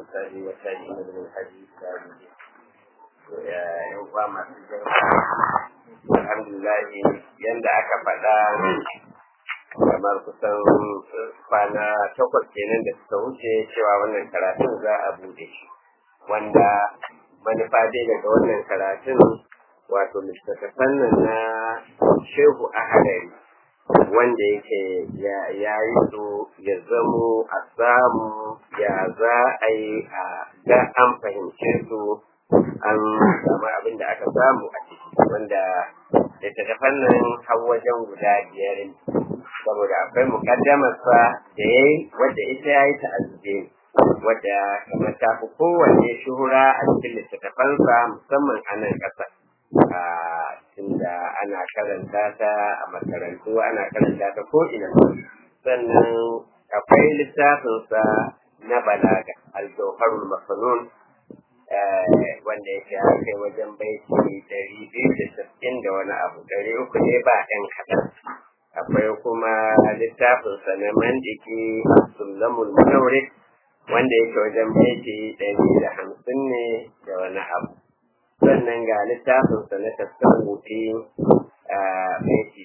والتابعين والتابعين بالحديث التابعين يوم ما alhamdulillah yanda aka faɗa kamar kusan kwana 8 kenan da suka wuce cewa wannan karatun za a bude shi wanda manufa dai daga wannan karatun wato littattafan nan na Shehu Ahadari wanda yake ya yi su ya zamo a samu ya za a yi a ga an fahimce su an samu abin da aka samu a ciki wanda littattafan nan har wajen guda 5 saboda akwai mukaddamarsa da ya yi wadda ita ya yi ta azube wadda kamar ta fi kowanne shuhura a cikin littattafansa musamman a nan ƙasa tunda ana karanta ta a makarantu ana karanta ta ko'ina sannan akwai littafinsa na balaga al-jawharul mafanun wanda yake kai wajen baiti 260 da wani abu 300 ne ba ɗan kaɗan akwai kuma littafinsa na mandiki sulamul munawrik wanda yake wajen baiti 150 ne da wani abu sannan ga littafinsa na tasawufi baiti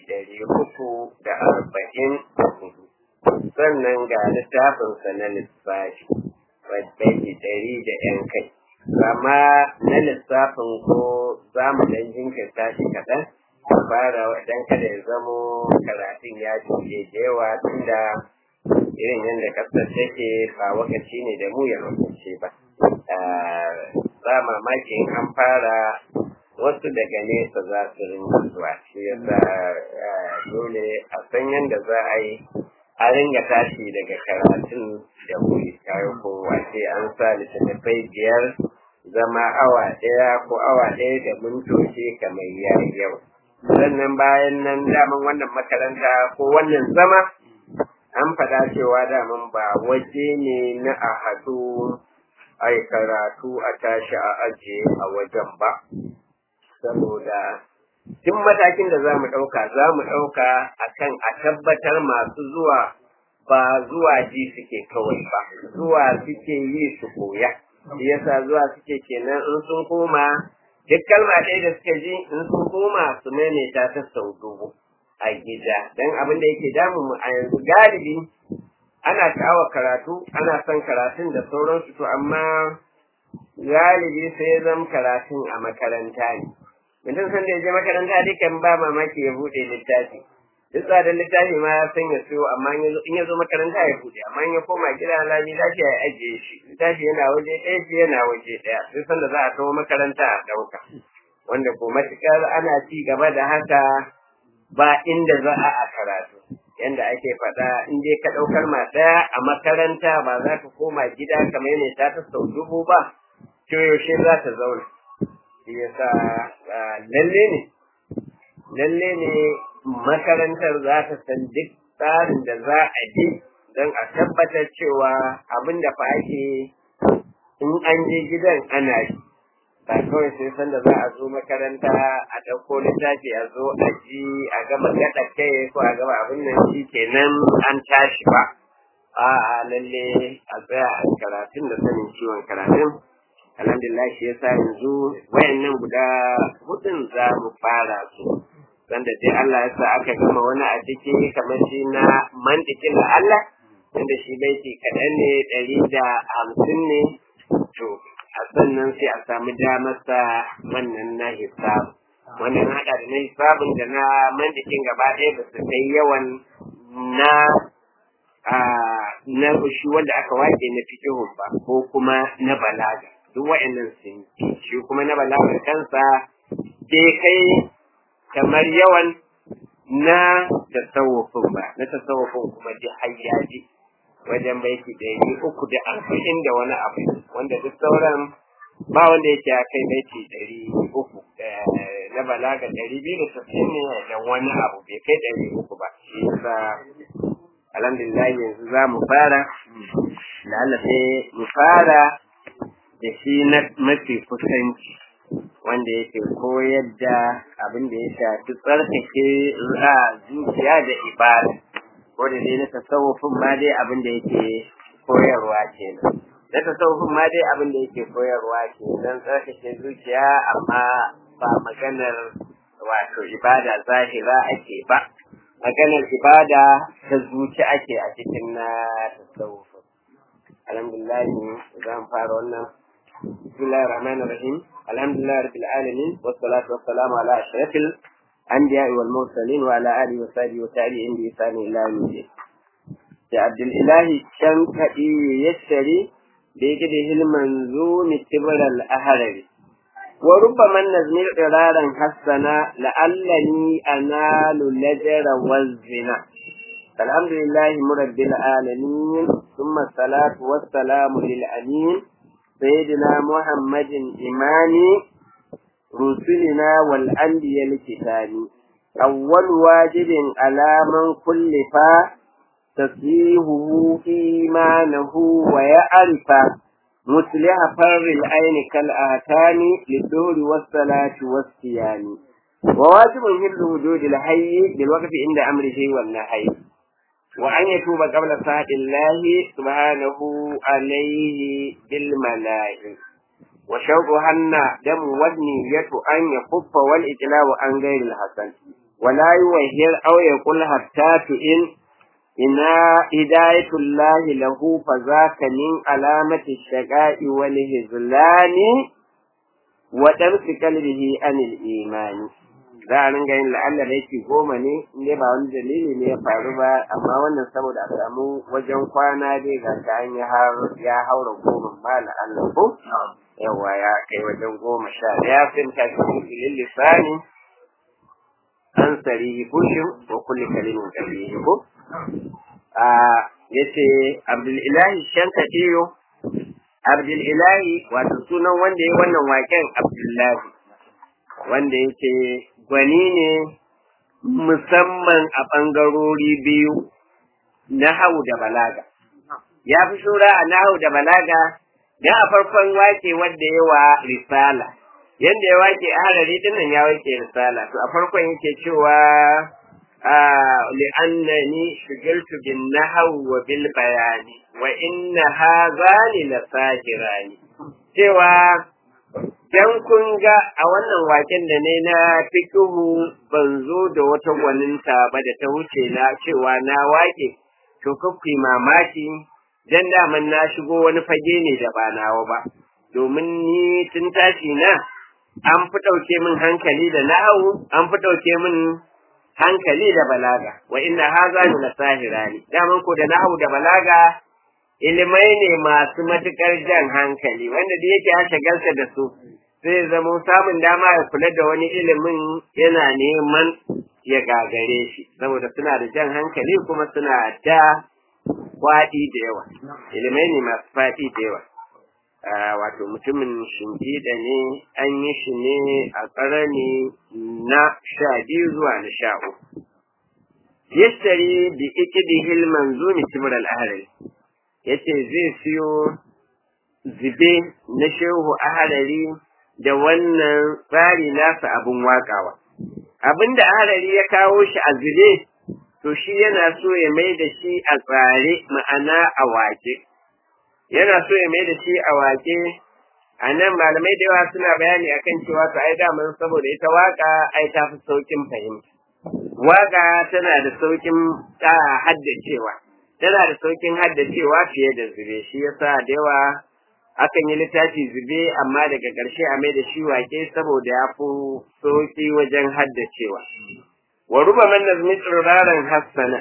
344 sannan ga littafinsa na lissafi baiti 100 da yan kai amma na lissafin ko za mu dan jinkirta shi kaɗan fara dan kada ya zamo karatun ya juye da yawa tunda irin yadda kasar take ba wakaci ne da mu ya lokaci ba ba mamaki in an fara wasu daga nesa za su rinka zuwa shi yasa dole a san yadda za a yi a ringa tashi daga karatun da wuri kayo ko wace an sa littattafai 5 zama awa 1 ko awa 1 da mintoci kamar yayi yau sannan bayan nan daman wannan makaranta ko wannan zama an faɗa cewa daman ba waje ne na a haɗu ai karatu a tashi a ajiye a wajen ba saboda duk matakin da za mu ɗauka akan a tabbatar masu zuwa ba zuwa ji suke kawai ba zuwa suke yi su koya shi yasa zuwa suke kenan in sun koma duk kalma ɗaya da suka ji in sun koma su maimaita ta sau 1000 a gida don abin da yake damun mu a yanzu galibi ana sha'awar karatu ana son karatun da sauransu to amma galibi sai zama karatun a makaranta ne mutum san da ya je makaranta dukan ba mamaki ya buɗe littafi duk tsadar littafi ma ya san ya siyo amma in ya zo makaranta ya buɗe amma in ya koma gida lami lafiya ya ajiye shi littafi yana waje ɗaya shi yana waje ɗaya sai sanda za a kawo makaranta a ɗauka wanda ko matuƙar ana ci gaba da haka ba inda za a karatu yanda ake faɗa in dai ka ɗaukar ma ɗaya a makaranta ba za ka koma gida kamar ne ta sau 1000 ba to yaushe za ta zauna shi yasa lalle ne makarantar za ta san duk tsarin da za a bi don a tabbatar cewa abin da fa ake in an je gidan ana yi ba kawai sai sanda za a zo makaranta a ɗauko littafi a zo a ji a gama gaɗa kai ko a gama abin nan shi kenan an tashi ba a'a lalle a tsaya a karatun da sanin ciwon karatun alhamdulillah shi yasa yanzu wayannan guda 4 za mu fara su sanda dai Allah ya sa aka gama wani a ciki kamar shi na mantikin da Allah inda shi baiti kaɗan ne 150 ne to a sannan sai a samu damar sa wannan na hisab wannan haɗa da na hisabin da na mantikin gaba ɗaya ba su kai yawan na shi wanda aka wake na fikihun ba ko kuma na balaga duk wa'annan sun shi kuma na balaga kansa bai kai kamar yawan na tasawufin ba na tasawufin kuma dai hayyaji wajen baiti 340 da wani abu wanda duk sauran ba wanda yake ya kai baiti 300 na balaga 260 ne da wani abu bai kai 300 ba shi yasa alhamdulillah yanzu za mu fara lalla sai mu fara da shi na mafi kusanci wanda yake koyar da abin da ya shafi tsarkake zuciya da ibada ko da dai na tasawufin ma dai abin da yake koyarwa kenan na tasawufin ma dai abin da yake koyarwa ke don tsarkake zuciya amma ba maganar wato ibada zahira ake ba, maganar ibada ta zuci ake a cikin na tasawufin. Alhamdulillah za mu fara wannan. Bismillahir Rahmanir Rahim. Alhamdulillah rabbil alamin wassalatu wassalamu ala ashrafil anbiya'i wal mursalin wa ala alihi wa sahbihi wa tabi'in bi ihsan ila yawm الدين. يا عبد الإله شنكئي يشتري بكده المنظوم التبر الأهرري وربما النزم قرارا حسنا لعلني أنال لجر والزنا. الحمد لله مرب العالمين ثم الصلاة والسلام للأمين سيدنا محمد إمام رسلنا والأنبياء الكتاني أول واجب على من كلفا تصليحه إيمانه ويعرف مصلح فر العين كالآتان للدور والصلاة والصيام وواجب حفظ وجود الحي بالوقف عند أمره والنهي وأن يتوب قبل ساعة الله سبحانه عليه بالملائكة وشوقهن دم والنية أن يخف والإجلاء عن غير الحسن ولا يوهر أو يقول حتى إن هداية الله له فذاك من علامة الشقاء والهزلان ودمس قلبه عن الإيمان. za a ringa yin la'alla da yake 10 ne inda ba wani dalili ne ya faru ba, amma wannan saboda a samu wajen kwana dai ga ta an ya haura 10 ma la'alla ko yawa ya kai wajen 11 fin ta cikin lisani an sari bushin ko kulli kalimin kabihi ko yace Abdul Ilahi Shankatiyo. Abdul Ilahi wato sunan wanda yayi wannan waken Abdullahi, wanda yake gwani ne musamman a bangarori biyu, nahwu da balaga. Ya fi shura a nahwu da balaga dan a farkon wake wanda yawa risala, yanda ya wake a harari dinnan ya wake risala, to a farkon yake cewa لأنني شغلت بالنحو وبالبيان وإن هذان لساهران. cewa dan kun ga a wannan waken da ne na fikihu ban zo da wata gwaninta ba da ta wuce na cewa na wake, to kuki mamaki dan daman na shigo wani fage ne da ba nawa ba, domin ni tun tashi na an fi ɗauke min hankali da nahwu, an fi ɗauke min hankali da balaga, wa inna haza la sahirani. Daman ko da nahwu da balaga ilimai ne masu matukar jan hankali, wanda da yake ya shagalta da su sai zama samun dama ya kula da wani ilimin yana neman ya gagare shi, saboda suna da jan hankali kuma suna da faɗi da yawa, ilimai ne masu faɗi da yawa. Wato mutumin shimfiɗa ne, an yi shi ne a ƙarni na 12 zuwa na 13. Yashtari bi ikidihil manzumi tibr al-ahrari, yace zai siyo zube na shehu ahrari da wannan tsari nasa abun wakawa. Abinda ahrari ya kawo shi a zube, to shi yana so ya mai da shi a tsare, ma'ana a wake. Yana so ya mai da shi a wake. A nan malamai da yawa suna bayani akan cewa to ai daman saboda ita waka ai ta fi saukin fahimta. Waka tana da saukin haddacewa, tana da saukin haddacewa fiye da zube, shi yasa da yawa akan yi littafi zube amma daga ƙarshe a mai da shi wake saboda ya fi sauki wajen haddacewa. Wa ruba man nazmi tsiraran hassana,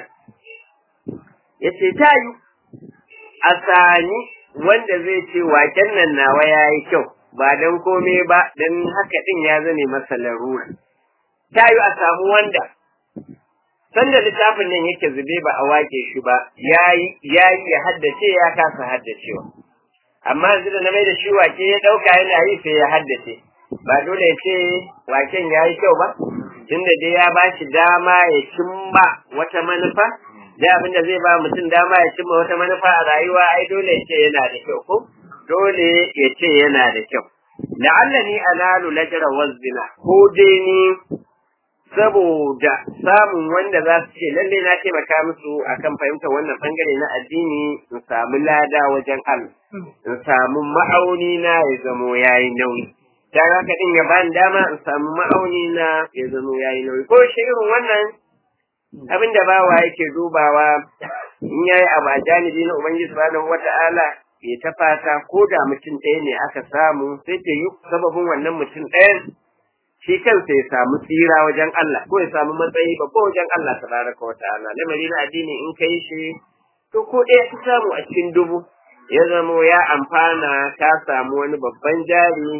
yace ta yi a sani wanda zai ce waken nan nawa ya yi kyau, ba don kome ba don haka ɗin ya zane masa larura. Ta yi a samu wanda sanda littafin nan yake zube ba a wake shi ba, ya yi ya haddace ya kasa haddacewa. Amma yanzu da na mai da shi wake ya ɗauka yana yi sai ya haddace. Ba dole ya ce waken ya yi kyau ba, tunda dai ya ba shi dama ya cimma wata manufa. Da abin da zai ba mutum dama ya cimma wata manufa a rayuwa, ai dole ya ce yana da kyau ko? Dole ya ce yana da kyau. La'allani analu lajra wazina, ko dai ni saboda samun wanda za su ce lalle na taimaka musu akan fahimtar wannan bangare na addini in samu lada wajen Allah in samu ma'auni na ya zamo yayi nauyi dan haka din ya bani dama in samu ma'auni na ya zamo yayi nauyi ko shi irin wannan abin da bawa yake dubawa in yayi abu a janibi na ubangiji subhanahu wata'ala ya ta fata ko da mutum ɗaya ne aka samu sai ta yi sababin wannan mutum ɗayan shi kansa ya samu tsira wajen Allah ko ya samu matsayi babba wajen Allah tabaraka wa ta'ala lamari na addini in kai shi to ko ɗaya ka samu a cikin dubu ya zamo ya amfana ka samu wani babban jari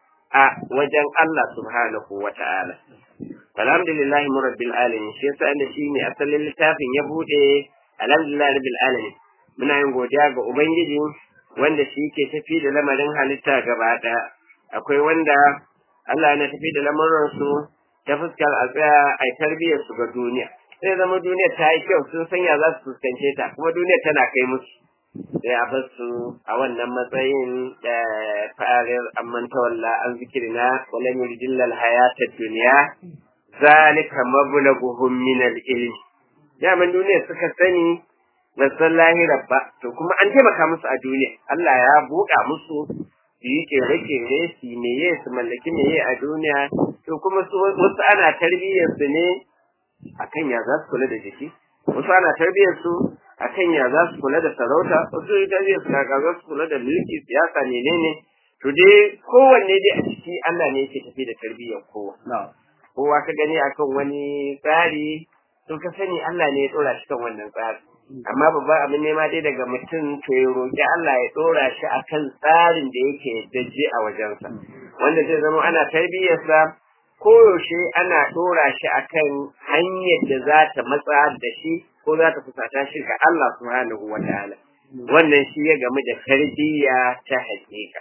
a wajen Allah subhanahu wa ta'ala alhamdulillahi murabbil alamin shi yasa inda shi ne asalin littafin ya bude alhamdulillahi rabbil alamin muna yin godiya ga ubangiji wanda shi ke tafi da lamarin halitta gaba ɗaya akwai wanda Allah na tafi da lamuransu ta fuskar a tsaya a tarbiyyar su ga duniya sai zama duniya ta yi kyau sun sanya za su fuskance ta kuma duniya tana kai musu sai a bar su a wannan matsayin da farir amman tawalla an zikirina wa lam yuridilla alhayata dunya zalika mablaghuhum min al-ilm daman duniya suka sani ba san lahirar ba to kuma an taimaka musu a duniya Allah ya buɗa musu su yi kere-kere su meye su mallaki meye a duniya to kuma wasu ana tarbiyyar su ne akan ya za su kula da jiki wasu ana tarbiyyar su akan ya za su kula da sarauta wasu tarbiyyar su ga za su kula da mulki siyasa menene to dai kowanne dai a ciki Allah ne yake tafi da tarbiyyar kowa kowa ka gani akan wani tsari to ka sani Allah ne ya dora shi kan wannan tsari amma babban abin nema dai daga mutum to ya roƙi Allah ya ɗora shi akan tsarin da yake daje a wajensa wanda zai zama ana tarbiyyarsa koyaushe ana ɗora shi akan hanyar da za ta matsa da shi ko za ta fusata shi ga Allah subhanahu wa ta'ala wannan shi ya gamu da tarbiyya ta hakika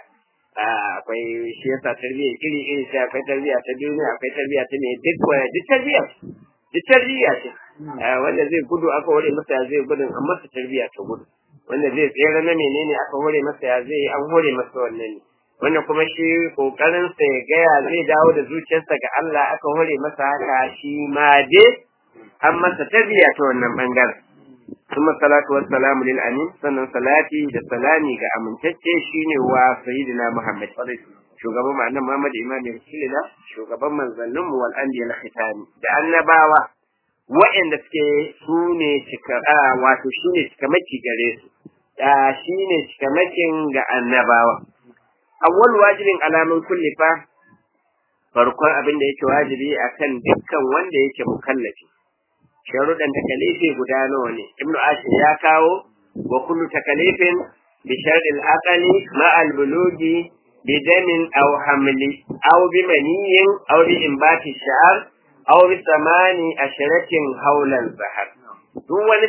akwai shi yasa tarbiyya iri iri sai akwai tarbiyya ta duniya akwai tarbiyya ta ne duk tarbiyya ce wanda zai gudu aka hore masa ya zai gudun an masa tarbiyya ta gudu wanda zai tsere na menene aka hore masa ya zai an hore masa wannan ne wanda kuma shi kokarin sa ya gaya zai dawo da zuciyarsa ga Allah aka hore masa haka shi ma dai an masa tarbiyya ta wannan bangaren ثم الصلاة والسلام للأمين sannan salati da salami ga amintacce shine wa sayyidina Muhammad shugaban annabi Muhammad imamin rasulullah shugaban manzannin mu wal anbiya al khitami da annabawa wa'anda suke sune wato shine cikamaki gare su shine cikamakin ga annabawa awwal wajibin alamun kulli fa farkon abin da yake wajibi akan dukkan wanda yake mukallafi sharuɗan takalifi guda nawa ne ibnu ashir ya kawo wa kullu takalifin bi shar'il aqli ma al bulugi bi damin aw hamli aw bi maniyin aw bi imbati sha'r aw bi samani asharatin hawlan zahar duk wani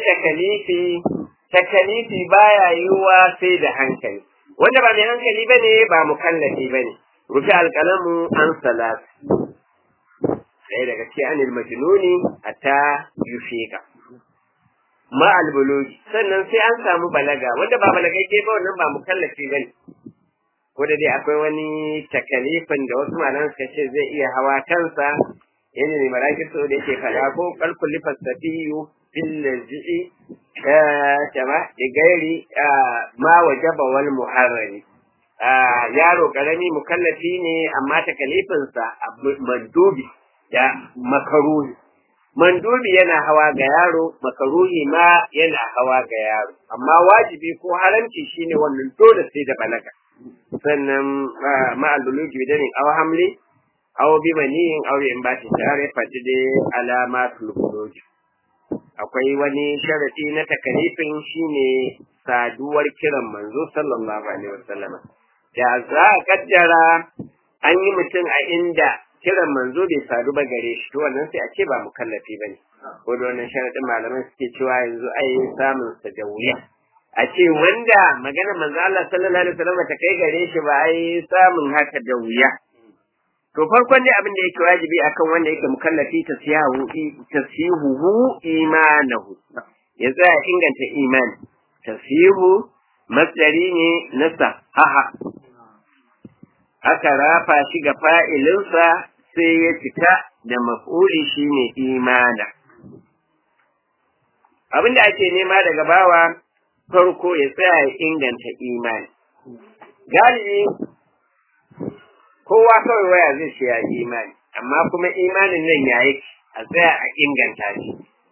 takalifi baya yiwa sai da hankali wanda ba mai hankali bane ba mukallafi bane rufi alqalamu an salat sai daga cikin anil majnuni hatta yufika ma albuluji sannan sai an samu balaga wanda ba balagagge ba wannan ba mukallafi bane ko da dai akwai wani takalifin da wasu malaman suka ce zai iya hawa kansa yana ne maraki so da yake fada ko kalkul lifasafiyu bil ladhi tama da gairi ma wajaba wal muharrami yaro karami mukallafi ne amma takalifinsa mandubi da makaruhi mandubi yana hawa ga yaro makaruhi ma yana hawa ga yaro amma wajibi ko haramci shine wannan dole sai da balaga sannan ma al-buluji bidanin aw hamli aw bi maniyin aw in ba ta tare fati da alamatul buluji akwai wani sharadi na takalifin shine saduwar kiran manzo sallallahu alaihi wasallam da za a kaddara an yi mutum a inda kiran manzo bai sadu ba gare shi to wannan sai a ce ba mukallafi bane ko da wannan sharadin malaman suke cewa yanzu ai samun sa da wuya a ce wanda magana manzo Allah sallallahu alaihi wasallam ta kai gare shi ba ai samun haka da wuya to farkon dai abin da yake wajibi akan wanda yake mukallafi tasihu imanahu ya tsaya inganta imani tasihu masdari ne na sahaha aka rafa shi ga fa'ilinsa sai ya fita da maf'uli shine imana. Abinda ake nema daga bawa farko ya tsaya ya inganta imani. Galibi kowa kawai waya zai ce ya imani, amma kuma imanin nan ya yake a tsaya a inganta shi.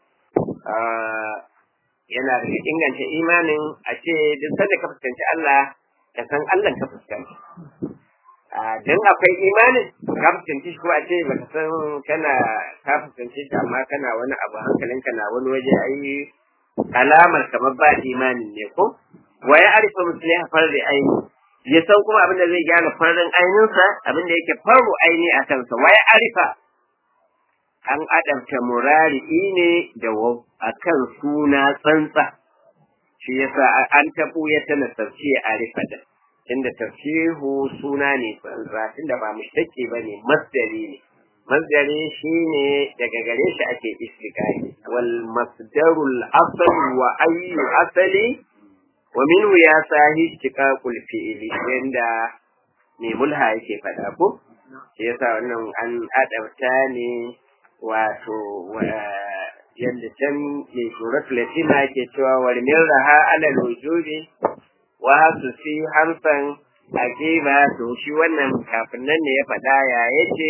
Yana da inganta imanin a ce duk sanda ka fuskanci Allah ka san Allah ka fuskanta. Dan akwai imanin ka fuskanci shi ko a ce baka san ka fuskanci shi amma kana wani abu hankalinka na wani waje ai alamar kamar ba imanin ne ko wa ya arifa musliha farri aini ya san kuma abin da zai gyara farin ainihinsa abin da yake faru aini a kansa wa ya arifa an adamta murari'i ne da wau akan suna tsantsa shi yasa an tabu ya tana sarki a arifa da inda tafsihu suna ne tsantsa tunda ba mushtaki bane masdari ne masdari shine daga gare shi ake istiqai wal masdarul asl wa ayyu asali wa minhu ya sahi istiqaqul fi'li inda ne mulha yake fada ko shi yasa wannan an adabta ne wato yadda can ne suratul yatima yake cewa wal mirha ala al-wujudi wa hasusi harfan aqiba to shi wannan kafin nan ne ya fada ya yace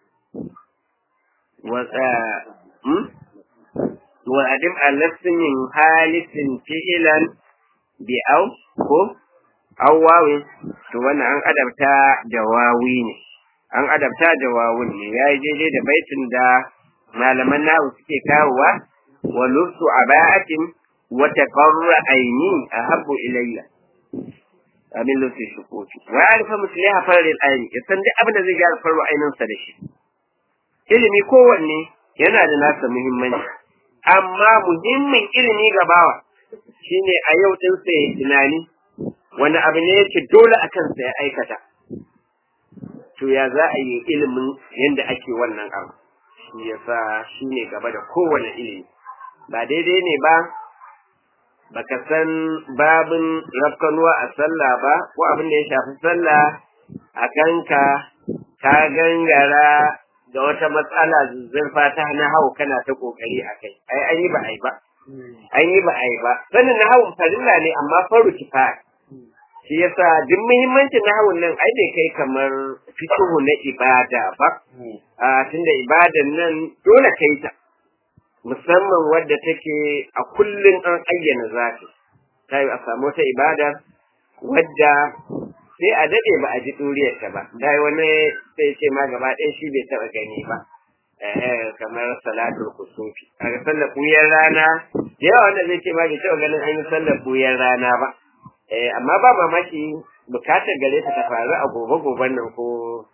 wa adim al-lasmin halisin fi'lan bi au ko awwawin to wannan an adabta da wawi ne an adabta da wawun ne yayi daidai da baitin da malaman nahu suke kawowa wa lusu aba'atin wa taqarra aini ahabbu ilayya amin lusu shukuti wa arifa musliha faril aini yasan duk abin da zai gyara faru ainin sa da shi ilimi kowanne yana da nasa muhimmanci amma muhimmin ilimi ga bawa shine a yau din sa ya tunani wani abu ne yake dole a kansa ya aikata to ya za a yi ilimin yanda ake wannan abu shi yasa shine gaba da kowane ilimi ba daidai ne ba baka san babin rafkanuwa a sallah ba ko abin da ya shafi sallah a kanka ka gangara da wata matsala zurfa ta na hau kana ta kokari a kai an yi ba sanin na hau farilla ne amma faru kifaya shi yasa duk muhimmancin na hawun nan ai bai kai kamar fiqhu na ibada ba tunda ibadan nan dole kai ta musamman wadda take a kullun an ayyana zata sai a samu ta ibada wadda sai a dade ba a ji duriyar ta ba dai wani sai ce ma gaba ɗaya shi bai taba gani ba kamar salatul kusufi a sallar buyar rana yawa wanda zai ce ma bai taba ganin an yi sallar buyar rana ba amma ba mamaki bukatar gare ta ta faru a gobe-goben nan ko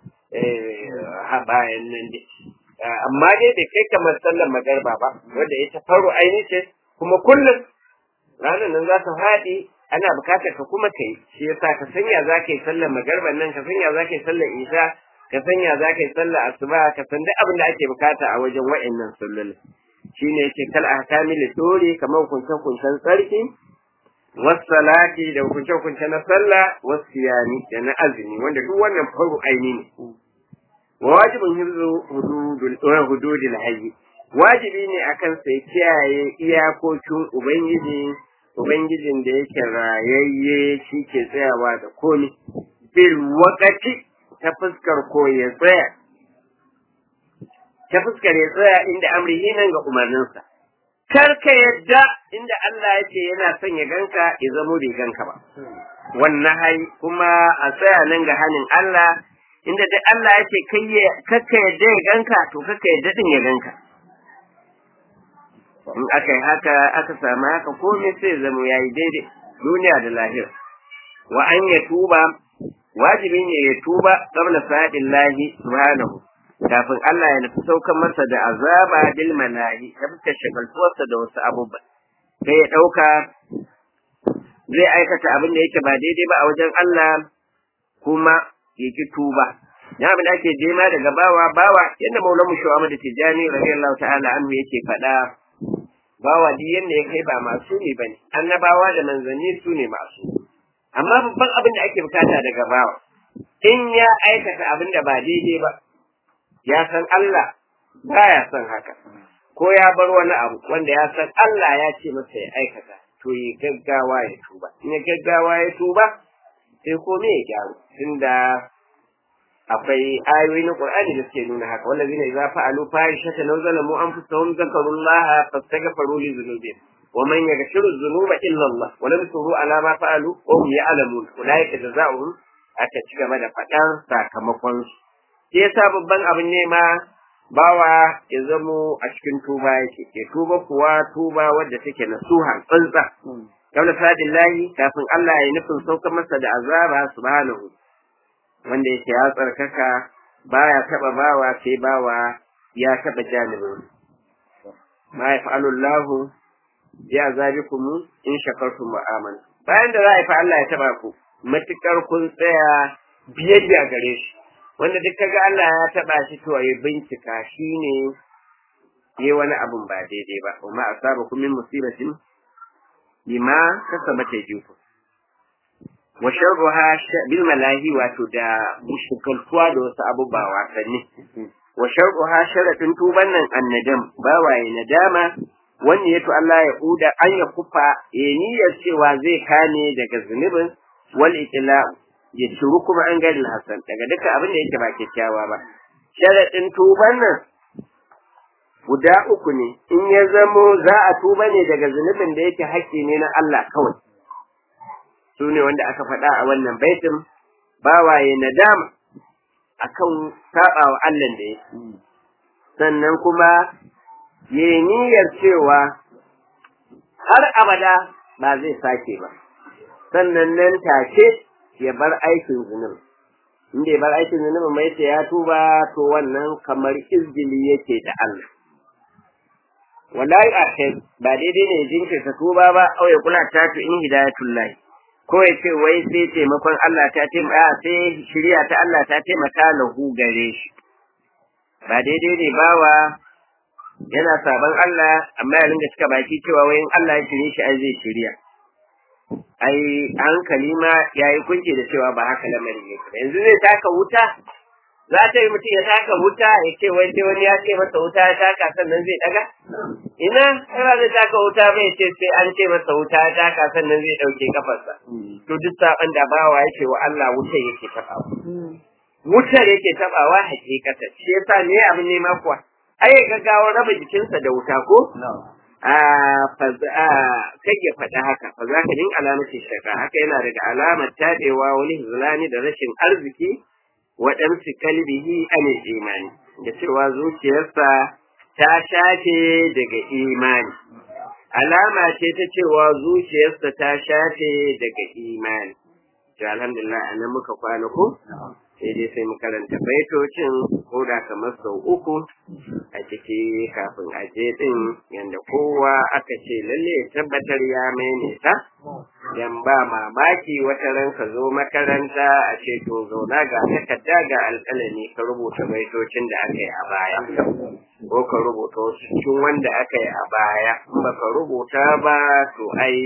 bayan nan dai amma dai bai kai kamar sallar magarba ba wanda ita faru aini ce kuma kullum ranar nan za ta faɗi ana bukatar ka kuma kai shi yasa ka sanya za ka yi sallar magarban nan ka sanya za ka yi sallar isha ka sanya za ka yi sallar asuba ka san duk abin da ake bukata a wajen wa'annan sallolin shine yake kal ahkamil dori kamar kunce-kuncen sarki wasalati da hukunce-hukunce na sallah wasiyani da na azumi wanda duk wannan faru aini ne wa wajibin hirzu hududul hayy wajibi ne akan sai kiyaye iyakokin ubangijin da yake rayayye shi ke tsayawa da komai bil waqti ta fuskar ko ya tsaya ta fuskar ya tsaya inda amrihi nan ga umarninsa kar ka yadda inda Allah yake yana son ya ganka ya zamo bai ganka ba wannan hai kuma a tsaya nan ga hanin Allah inda dai Allah yake kakka yadda ya ganka to kakka yadda din ya ganka in aka yi haka aka samu haka komai sai zamo yayi daidai duniya da lahira wa an ya tuba wajibi ne ya tuba qabla sa'dillahi subhanahu kafin Allah ya nufi saukan masa da azaba bil manahi ya fuska shagaltuwarsa da wasu abubuwa sai ya ɗauka zai aikata abin da yake ba daidai ba a wajen Allah kuma ya ki tuba ya abin da ake jema daga bawa yadda maulamu shu'amadu tijani radiyallahu ta'ala anhu yake faɗa bawa duk yanda ya kai ba masu ne bane annabawa da manzanni su ne masu amma babban abin da ake bukata daga bawa in ya aikata abin da ba daidai ba ya san Allah baya son haka ko ya bar wani abu wanda ya san Allah ya ce masa ya aikata to yi gaggawa ya tuba in ya gaggawa ya tuba sai komai ya gyaru tunda akwai ayoyi na Qur'ani da suke nuna haka wallazina idza fa'alu fahishatan aw zalamu anfusahum zakarullaha fastaghfiru li dhunubihim wa man yaghfiru dhunuba illa Allah wa lam yusru ala ma fa'alu wa hum ya'lamun ulaika jazaohum aka ci gaba da fadar sakamakon su sai yasa babban abin ne ma bawa ya zamo a cikin tuba yake ke tuba kuwa tuba wadda take nasuha tsantsa kawla sadillahi kafin Allah ya nufin saukar masa da azaba subhanahu wanda yake ya tsarkaka baya taba bawa sai bawa ya taba janibin ma yaf'alu Allahu bi azabikum in shakartum wa amantum bayan da za a fa Allah ya taba ku matukar kun tsaya biyayya gare shi wanda duk kaga Allah ya taba shi to ya bincika shine yayi wani abun ba daidai ba kuma asabakum min musibatin bima kasabat aydikum wa sharruha bil malahi wato da mushkaltuwa da wasu abubuwa wasanni wa sharruha sharatun tuban nan annadam bawaye nadama wanda yato Allah ya uda an ya kufa niyyar cewa zai kane daga zunubin wal itla ya shiru kuma an gari hasan daga duka abin da yake ba kyakkyawa ba sharadin tuban nan guda uku ne in ya zamo za a tuba ne daga zunubin da yake haƙƙi ne na Allah kawai su ne wanda aka faɗa a wannan baitin bawaye nadama akan saɓawa Allah da yake sannan kuma ya niyyar cewa har abada ba zai sake ba sannan nan take ya bar aikin zunubi in bai bar aikin zunubi mai sai ya tuba to wannan kamar izgili yake da Allah wallahi akai ba daidai ne jinkirta tuba ba au ya kula ta in hidayatullahi ko ya ce wai sai taimakon Allah ta taimaka sai shiriya ta Allah ta taimaka lahu gare shi ba daidai ne bawa yana saban Allah amma ya ringa cika baki cewa wai in Allah ya shirye shi ai zai shiriya ai hankali ma yayi kunce da cewa ba haka lamarin yake yanzu zai taka wuta za ta yi mutum ya taka wuta ya ce wai sai wani ya ce masa wuta ya taka sannan zai daga ina kana zai taka wuta bai ce sai an ce masa wuta ya taka sannan zai dauke kafarsa to duk saban da bawa yake wa Allah wutar yake tabawa wutar yake tabawa hakikata shi yasa ne abin ne ma kuwa ai gaggawa raba jikinsa da wuta ko kai ya faɗa haka fa za ka din alamar shaka haka yana daga alamar tadewa wani zulani da rashin arziki waɗansu kalbihi anil imani da cewa zuciyarsa ta shafe daga imani alama ce ta cewa zuciyarsa ta shafe daga imani to alhamdulillah anan muka kwana ko sai dai sai mu karanta baitocin ko da kamar sau uku a ciki kafin a je din yanda kowa aka ce lalle ya tabbatar ya maimaita dan ba mamaki wata ran ka zo makaranta a ce to zauna ga takarda ga alƙalami ka rubuta baitocin da aka yi a baya ko ka rubuta wasu cikin wanda aka yi a baya in baka rubuta ba to ai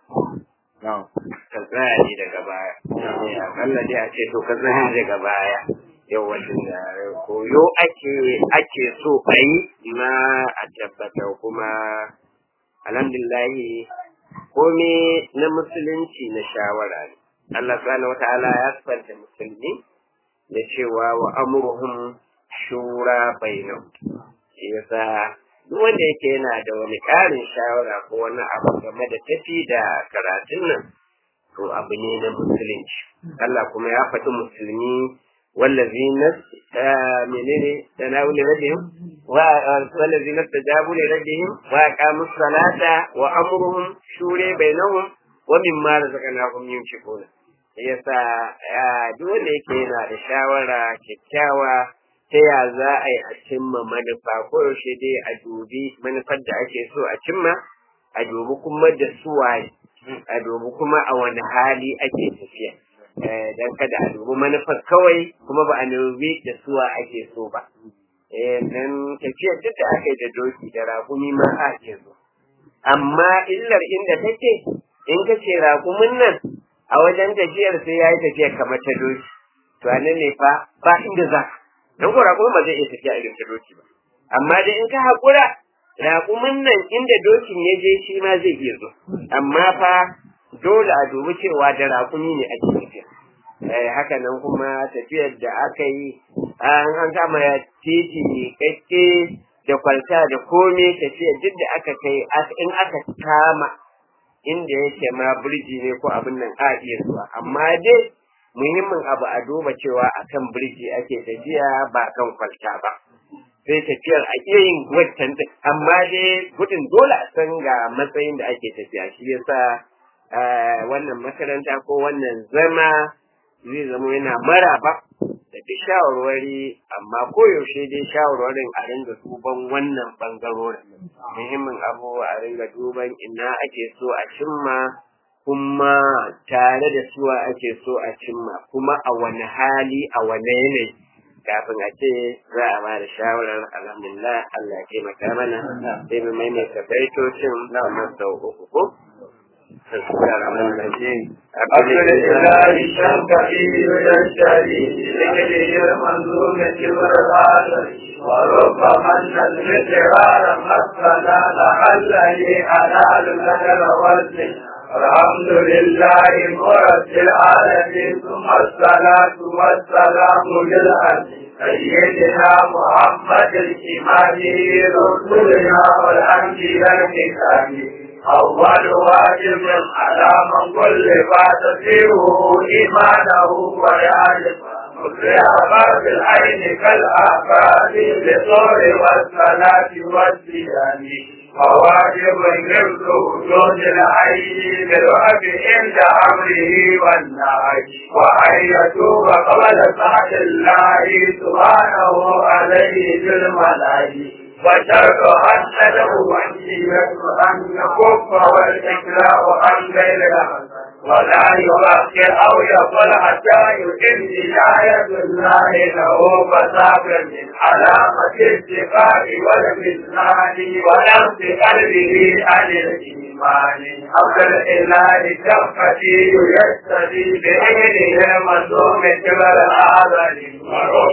ka tsaya ne daga baya akalla dai a ce to ka tsaya daga baya yau wajen da koyo ake so a yi na a tabbatar kuma alhamdulillahi kome na musulunci na shawara ne Allah subhanahu wata'ala ya sifanta musulmi da cewa wa amruhum shura bainahum shi yasa duk wanda yake yana da wani ƙarin shawara ko wani abu game da tafi da karatun nan to abu ne na musulunci Allah kuma ya faɗi musulmi wallazina menene tanawul rabbihim wa wallazina tajabu li rabbihim wa aqamus salata wa amruhum shura bainahum wa mimma razaqnahum yunfiqun yasa duk wanda yake yana da shawara kyakkyawa ta ya za a yi a cimma manufa ko yaushe dai a dubi manufar da ake so a cimma a dubi kuma da suwaye a dubi kuma a wani hali ake tafiya dan kada a dubi manufar kawai kuma ba a dubi da suwa ake so ba dan tafiyar duk da aka yi da doki da raƙumi ma a ke so amma illar inda take in ka ce raƙumin nan a wajen tafiyar sai ya yi tafiyar kamar ta doki to a nan ne fa ba inda za ka don gora kuma ba zai iya tafiya irin ta doki ba amma dai in ka haƙura raƙumin nan inda dokin ya je shi ma zai iya zo amma fa dole a dubi cewa da raƙumi ne ake tafiya haka nan kuma tafiyar da aka yi an kama titi kakke da kwalta da komai tafiyar duk da aka kai in aka kama inda yake ma birji ne ko abin nan a iya zuwa amma dai muhimmin abu a duba cewa akan birji ake tafiya ba kan kwalta ba sai tafiyar a iya yin wancan amma dai gudun dole a san ga matsayin da ake tafiya shi yasa wannan makaranta ko wannan zama zai zama yana maraba da duk shawarwari amma koyaushe dai shawarwarin a ringa duban wannan bangarorin muhimmin abu a ringa duban ina ake so a cimma kuma tare da suwa ake so a cimma kuma a wani hali a wani yanayi kafin a ce za a ba da shawarar alhamdulillah Allah ya taimaka mana sai mu maimaita baitocin na sau uku ko عبد الإله الشافعي الشريف لكله المنظوم كبر العالم ورب من المترار مثلا لعله حلال لك الوزن الحمد لله مرد العالمين ثم الصلاة والسلام للأمين سيدنا محمد الإمام رسولنا والأنبياء الكرام أول واجب على من كل ما تسيره إيمانه ويعرف مسرع بالعين كالآفات بالصور والصلاة والصيام وواجب حفظ وجود العين بالوعد عند أمره والنهي وأن يتوب قبل سعة الله سبحانه عليه بالملائكة وشرط أن له أن يكف والإكراه عن غيرها ولا يؤخر أو يقول حتى يتم هداية الله له فسافر من علامة الاتفاق والمثال ولمس قلبه عن الإيمان أفضل الإله كفتي يستدي بإذنه المنظوم كبر الأعظم